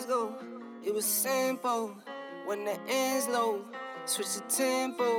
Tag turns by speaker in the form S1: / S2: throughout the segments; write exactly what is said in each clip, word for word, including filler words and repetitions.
S1: friends go, it was simple. When the ends low, switch the tempo.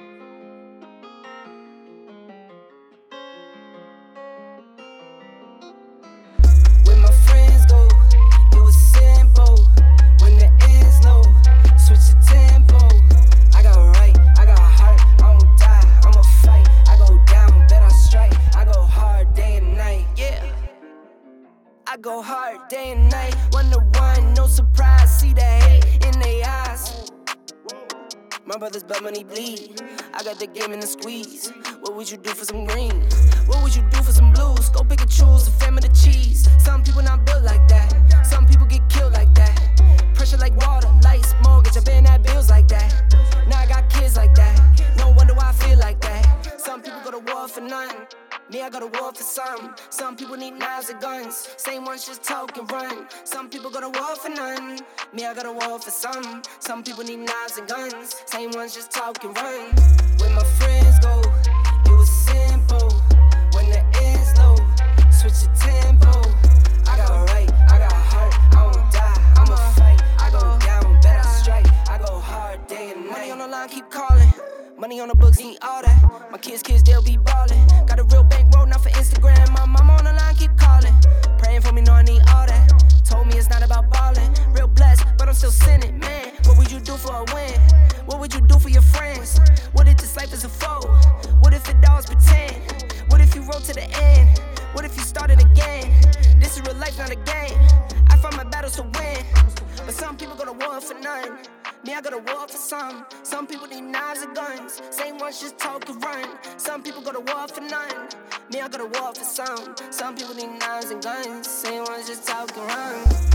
S1: When my friends go, it was simple. When the ends low, switch the tempo. I got right, I got heart, I won't die, I'ma fight. I go down, bet I strike. I go hard day and night, yeah. I go hard day and night. One to one, no surprise. See the hate in their eyes. My brothers blood money bleed. I got the game in the squeeze. What would you do for some green? What would you do for some blues? Go pick and choose, the fam of the cheese. Some people not built like that. Some people get killed like that. Pressure like water, lights, mortgage. I been at bills like that. Now I got kids like that. No wonder why I feel like that. Some people go to war for nothing. Me, I go to war for something. Some people need knives and guns. Same ones just talk and run. Some people go to war for none. Me, I go to war for something. Some people need knives and guns. Same ones just talk and run. When my friends go, it was simple. When the ends low, switch the tempo. I got right, I got heart, I won't die, I'ma fight. I go down, bet I strike. I go hard day and night. Money on the line, keep calling. Money on the books, need all that. My kids, kids, they'll be ballin'. Got a real bankroll, not for Instagram. My mama on the line, keep calling. Praying for me, know I need all that. Told me it's not about ballin'. Real blessed, but I'm still sinning, man. What would you do for a win? What would you do for your friends? What if this life is a foe? What if it does pretend? What if you roll to the end? What if you started again? This is real life, not a game. I fight my battles to win, but some people go to war for none. Me, I go to war for some. Some people need knives and guns. Same ones just talk and run. Some people go to war for none. Me, I go to war for some. Some people need knives and guns. Same ones just talk and run.